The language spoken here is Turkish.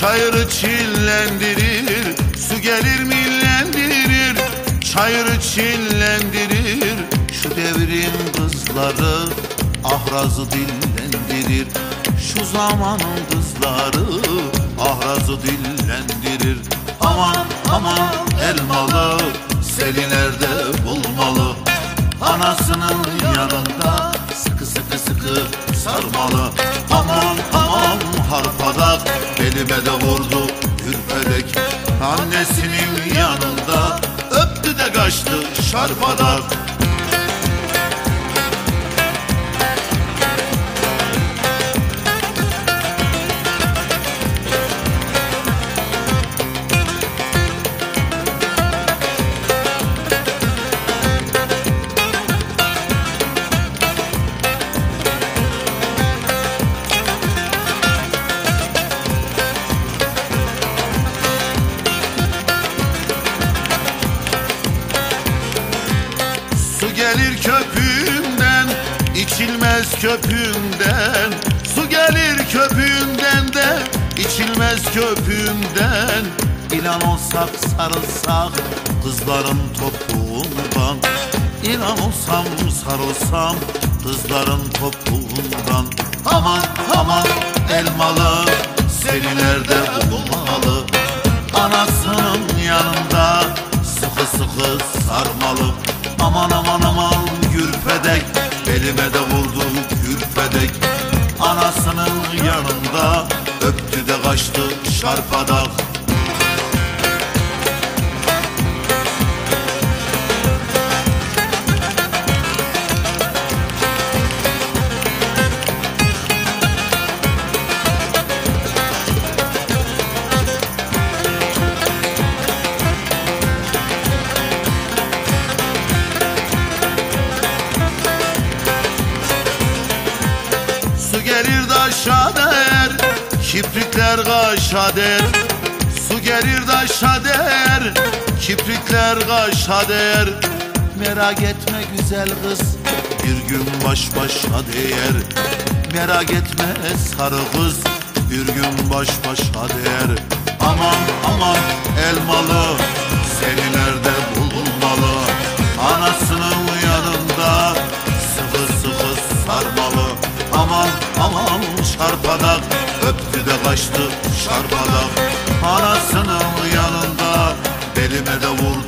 Çayırı çillendirir, su gelir millendirir. Çayırı çillendirir, şu devrin kızları ahrazı dillendirir. Şu zamanın kızları ahrazı dillendirir. Aman aman elmalı, seni nerede bulmalı? Anasının yanında sıkı sıkı sıkı sarmalı. Aman aman harpadak, belime de vurdu ürpedek. Annesinin yanında öptü de kaçtı şarpadak. Su gelir köpüğümden, içilmez köpüğümden. Su gelir köpüğümden de içilmez köpüğümden. İlan olsak sarılsak kızların topuğundan. İlan olsam sarılsam kızların topuğundan. Aman aman elmalı, seni nerede bulmalı? Anasının yanında sıkı sıkı sarmalı. Aman aman aman gürpedek, belime de vurdu gürpedek. Anasının yanında öptü de kaçtı şarpadak. Su gelir de aşağı der, kiprikler kaşa der. Su gelir de aşağı der, kiprikler kaşa der. Merak etme güzel kız, bir gün baş başa değer. Merak etme sarı kız, bir gün baş başa değer. Aman aman elmalı, seni nerede bulmalı? Anasının yanında sıkı sıkı sarmalı. Aman aman şarpadak, öptü de kaçtı şarpadak. Anasının yanında belime de vurdu